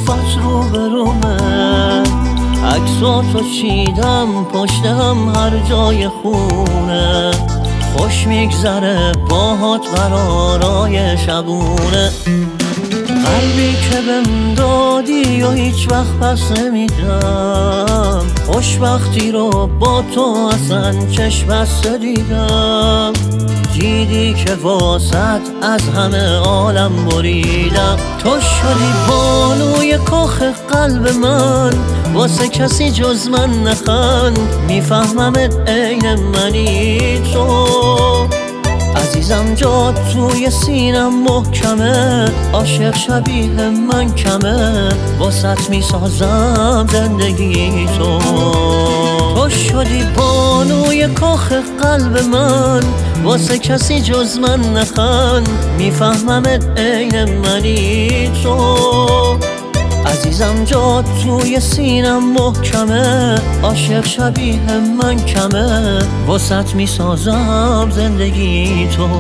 زلفت رو به رومه، عکساتو چیدم پشت هم هر جای خونه. خوش میگذره باهات قرارای شبونه. قلبی که بهم دادی و هیچ وقت پس نمیدم، خوشبختی رو با تو اصلا چشم بسته دیدم. دیدی که واسط از همه عالم بریدم. تو شدی بانوی کاخ قلب من، واسه کسی جز من نخند. میفهممت عین منی تو عزیزم، جا توی سینم محکمه. عاشق شبیه من کمه، واسط میسازم زندگی تو. تو شدی بانوی کاخ قلب من، واسه کسی جز من نخند. میفهممت عین منی تو عزیزم، جا توی سینم محکمه. عاشق شبیه من کمه، واسط میسازم زندگی تو.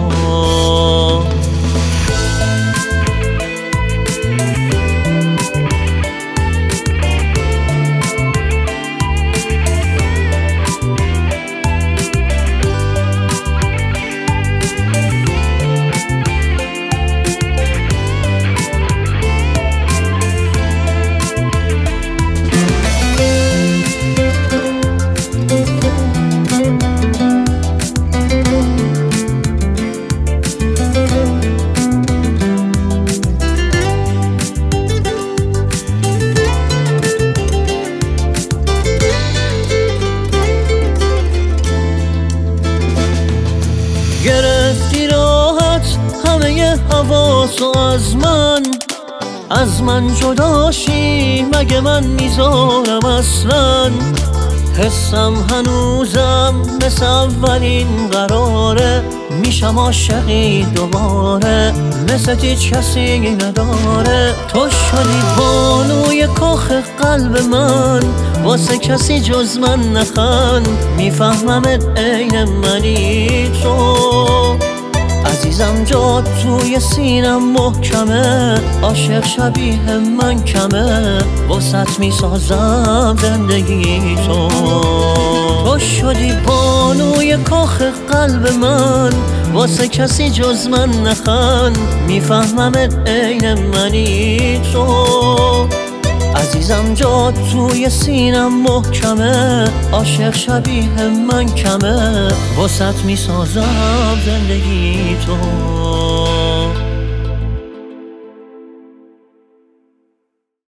گرفتی راحت همه حواسو از من جداشی مگه من میذارم اصلا. حسم هنوزم مثل اولین قراره، میشم عاشقی دوباره مثل هیچ کسی نداره. تو شدی بانوی کاخ قلب من، واسه کسی جز من نخند. میفهممت عین منی تو عزیزم، جا توی سینم محکمه. عاشق شبیه من کمه، واسط میسازم زندگی تو. تو شدی بانوی کاخ قلب من، واسه کسی جز من نخند. میفهممت عین منی تو عزیزم، جا توی سینم محکمه. عاشق شبیه من کمه، واسط میسازم زندگی تو.